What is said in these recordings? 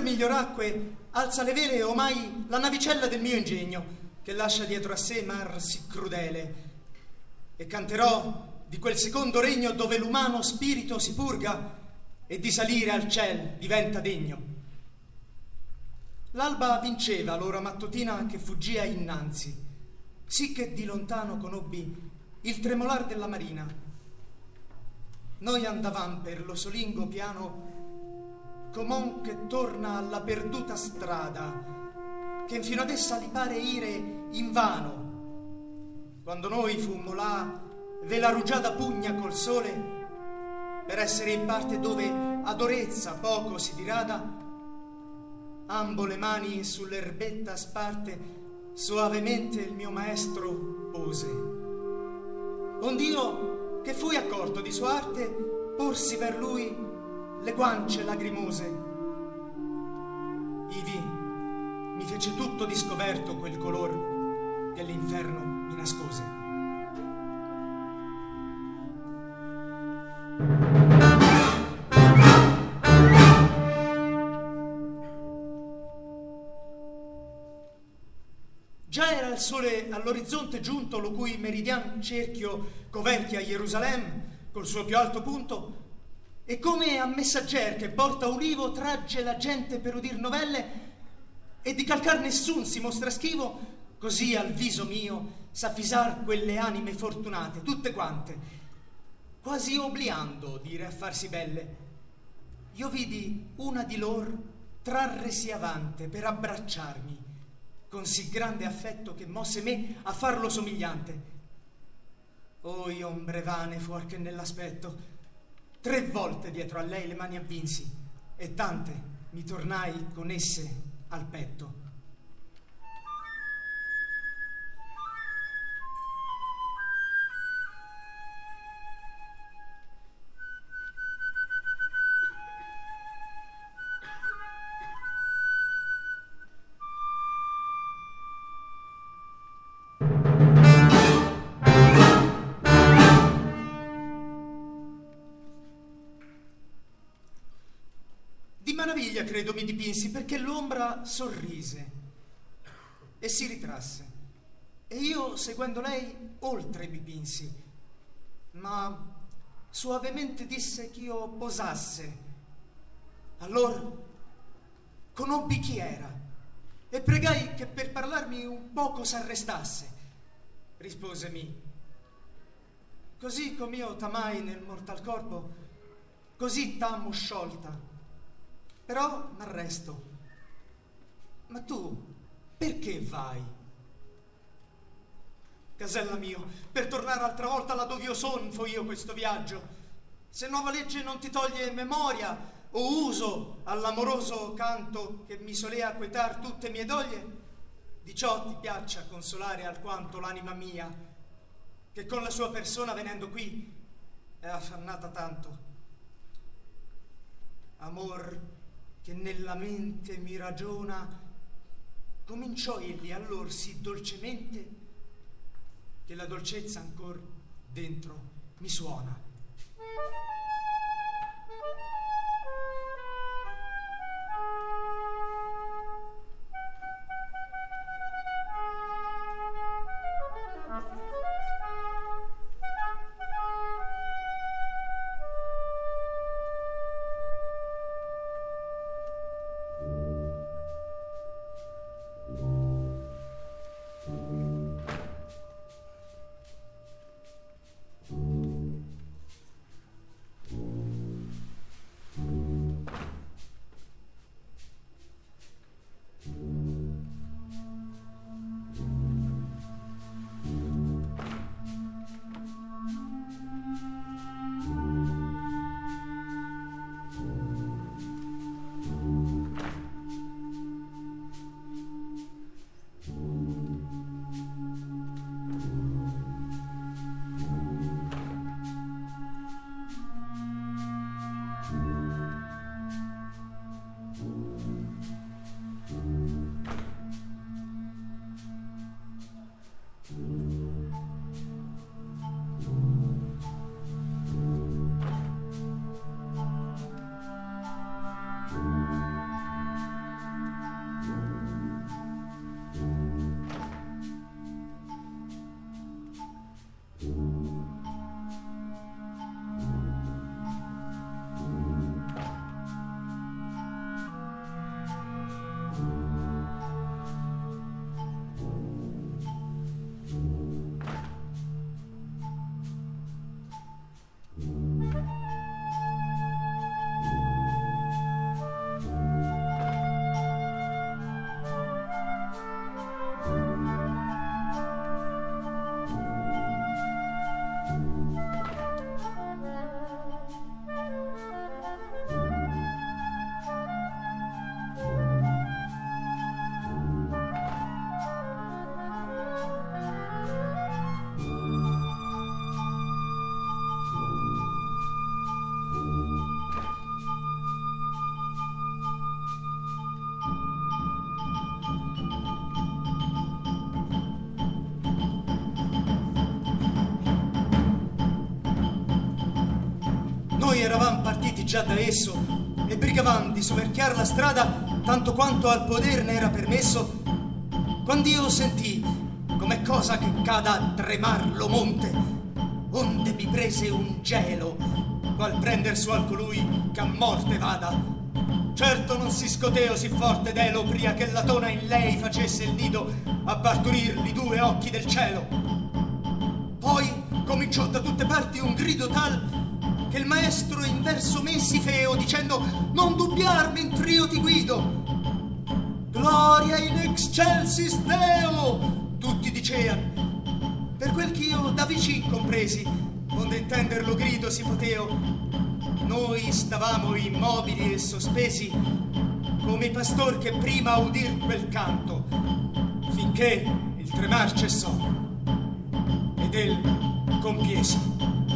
miglioracque alza le vele omai la navicella del mio ingegno, che lascia dietro a sé mar sì crudele, e canterò di quel secondo regno dove l'umano spirito si purga e di salire al ciel diventa degno. L'alba vinceva l'ora mattutina che fuggia innanzi, sì che di lontano conobbi il tremolar della marina. Noi andavam per lo solingo piano com'on che torna alla perduta strada, che fino ad essa li pare ire invano. Quando noi fummo là ve la rugiada pugna col sole, per essere in parte dove ad orezza poco si dirada, ambo le mani sull'erbetta sparte, soavemente il mio maestro pose. Ond'io, che fui accorto di sua arte, porsi ver lui le guance lagrimose. Ivi mi fece tutto di scoperto quel color che l'inferno mi nascose. Già era il sole all'orizzonte giunto, lo cui meridian cerchio coverchia Gerusalemme col suo più alto punto, e come a messagger che porta ulivo tragge la gente per udir novelle, e di calcar nessun si mostra schivo, così al viso mio s'affisar quelle anime fortunate, tutte quante, quasi obliando dire a farsi belle. Io vidi una di lor trarresi avante per abbracciarmi, con sì grande affetto che mosse me a farlo somigliante. Oi ombre vane fuor che nell'aspetto, 3 volte dietro a lei le mani avvinsi, e tante mi tornai con esse al petto. Maraviglia credo mi dipinsi, perché l'ombra sorrise e si ritrasse, e io seguendo lei oltre mi pinsi, ma suavemente disse ch'io posasse. Allor conobbi chi era e pregai che per parlarmi un poco s'arrestasse. Risposemi: così com'io t'amai nel mortal corpo, così t'amo sciolta. Però m'arresto. Ma tu perché vai? Casella mio, per tornare altra volta là dove io son, fo io questo viaggio. Se nuova legge non ti toglie memoria o uso all'amoroso canto che mi solea quetar tutte mie doglie, di ciò ti piaccia consolare alquanto l'anima mia, che con la sua persona venendo qui è affannata tanto. Amor che nella mente mi ragiona, cominciò egli allor sì dolcemente che la dolcezza ancor dentro mi suona. noi eravam partiti già da esso e brigavam di soverchiar la strada tanto quanto al poder ne era permesso, quand'io sentì come cosa che cada a tremar lo monte, onde mi prese un gelo, qual prender su al colui che a morte vada. Certo non si scoteo sì forte d'elo pria che la tona in lei facesse il nido a partorirli due occhi del cielo. Poi cominciò da tutte parti un grido tal che il maestro in verso me si feo dicendo: non dubbiar mentr'io ti guido. Gloria in excelsis Deo, tutti dicean, per quel ch'io da vicin compresi, onde intender lo grido si poteo. Noi stavamo immobili e sospesi come i pastor che prima udir quel canto, finché il tremar cessò ed el compiesi.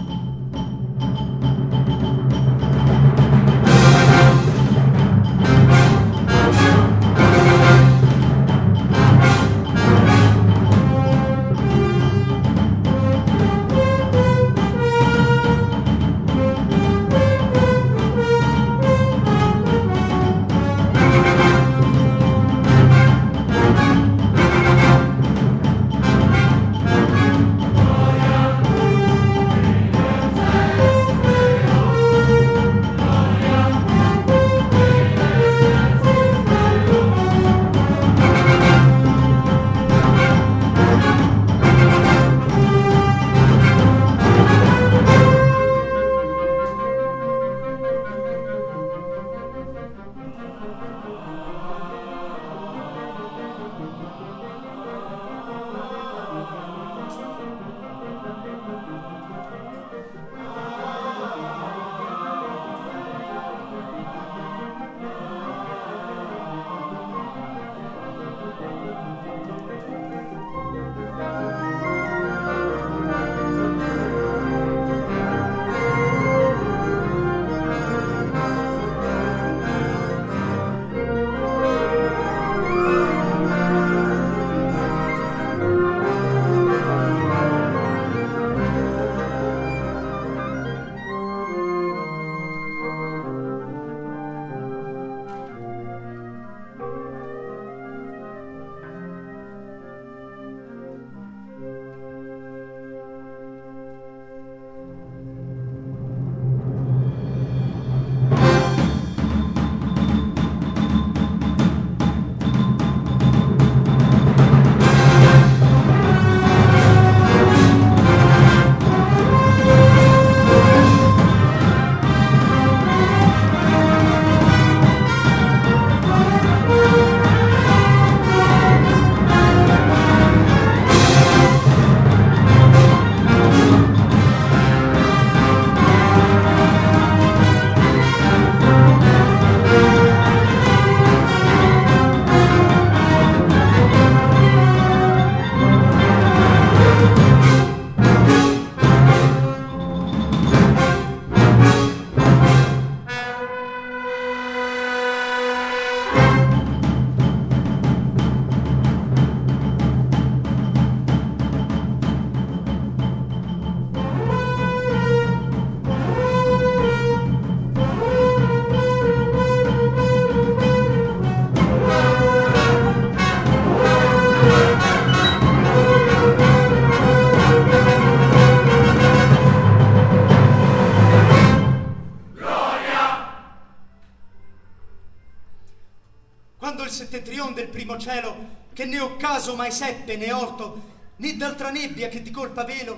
Del primo cielo, che né occaso mai seppe né orto, né d'altra nebbia che di colpa velo,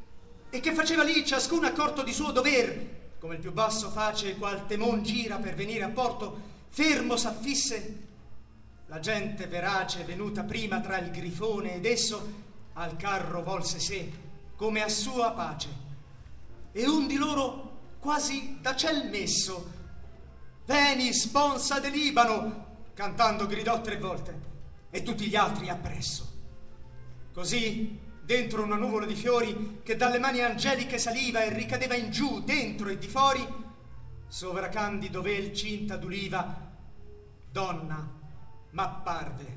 e che faceva lì ciascun accorto di suo dover, come il più basso face qual temon gira per venire a porto, fermo s'affisse. La gente verace venuta prima tra il grifone ed esso al carro volse sé come a sua pace, e un di loro quasi da ciel messo: veni sponsa de Libano, cantando gridò 3 volte, e tutti gli altri appresso. Così, dentro una nuvola di fiori che dalle mani angeliche saliva e ricadeva in giù, dentro e di fuori, sovra candido vel cinta d'uliva, donna m'apparve,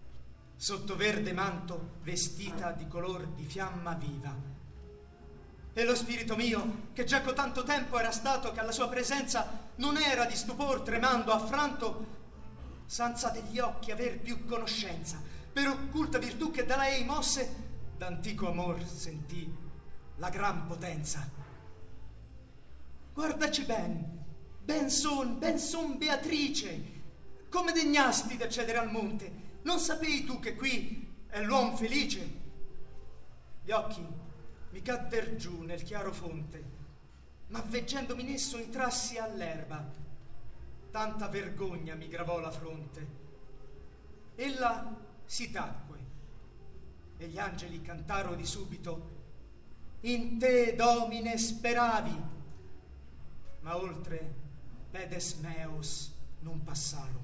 sotto verde manto vestita di color di fiamma viva, E lo spirito mio, che già con tanto tempo era stato che alla sua presenza non era di stupor tremando affranto, senza degli occhi aver più conoscenza, per occulta virtù che da lei mosse, d'antico amor sentì la gran potenza. Guardaci ben son Beatrice, come degnasti d'accedere al monte, non sapei tu che qui è l'uom felice? Gli occhi mi cadder giù nel chiaro fonte, ma veggendomi in esso mi trassi all'erba, tanta vergogna mi gravò la fronte. Ella si tacque e gli angeli cantaro di subito: in te, Domine, speravi, ma oltre pedes meos non passaro.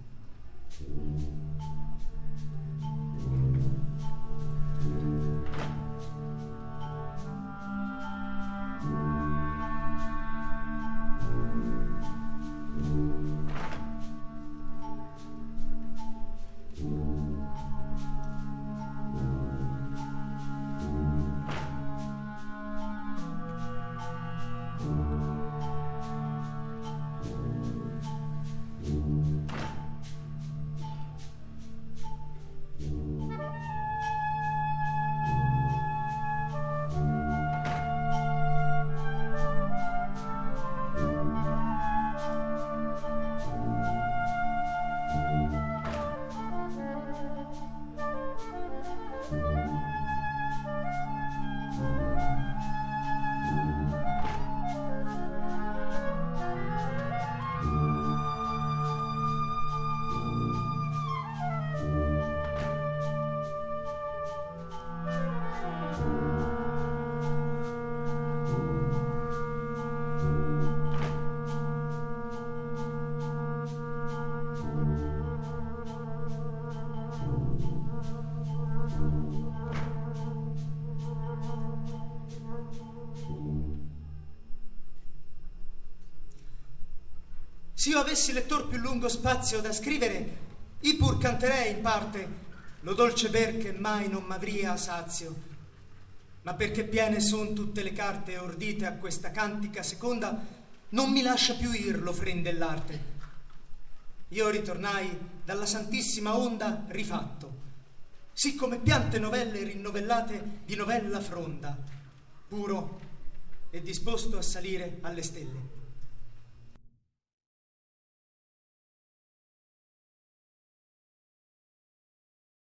S'io avessi lettor più lungo spazio da scrivere, i pur canterei in parte lo dolce ber che mai non m'avria sazio, ma perché piene son tutte le carte ordite a questa cantica seconda, non mi lascia più ir l'ofren dell'arte. Io ritornai dalla santissima onda rifatto, sì come piante novelle rinnovellate di novella fronda, puro e disposto a salire alle stelle.